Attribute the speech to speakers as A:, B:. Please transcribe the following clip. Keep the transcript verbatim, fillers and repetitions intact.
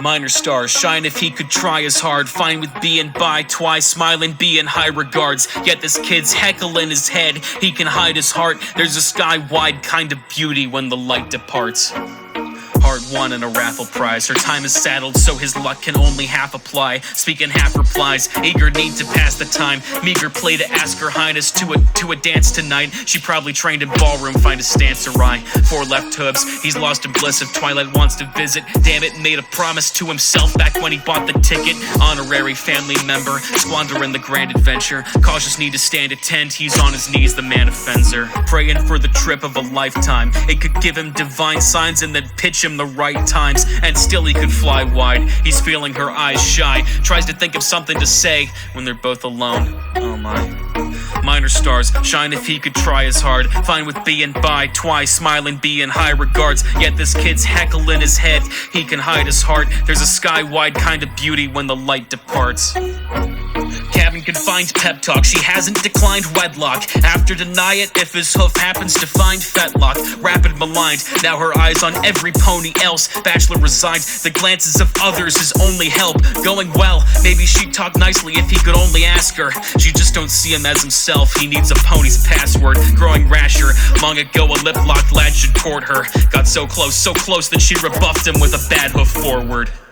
A: Minor stars shine if he could try as hard. Fine with being by twice, smiling, being high regards. Yet this kid's heckle in his head, he can hide his heart. There's a sky-wide kind of beauty when the light departs. Hard won in a raffle prize. Her time is saddled, so his luck can only half apply. Speaking half replies, eager need to pass the time. Meager play to ask her highness to a to a dance tonight. She probably trained in ballroom, find a stance awry. Four left hooves, he's lost in bliss if Twilight wants to visit. Damn it, made a promise to himself back when he bought the ticket. Honorary family member, squandering the grand adventure. Cautious need to stand attend, he's on his knees, the man offends her. Praying for the trip of a lifetime. It could give him divine signs and then pitch him the right times, and still he could fly wide. He's feeling her eyes shy, tries to think of something to say when they're both alone. Oh my. Minor stars shine if he could try as hard. Fine with being by twice, smiling, being high regards. Yet this kid's heckle in his head, he can hide his heart. There's a sky-wide kind of beauty when the light departs. Cabin confined pep talk, she hasn't declined wedlock. After deny it if his hoof happens to find fetlock. Rapid maligned, now her eyes on every pony else. Bachelor resigned, the glances of others is only help. Going well, maybe she'd talk nicely if he could only ask her. She just don't see him as himself, he needs a pony's password. Growing rasher, long ago a lip-locked lad should court her. Got so close, so close that she rebuffed him with a bad hoof forward.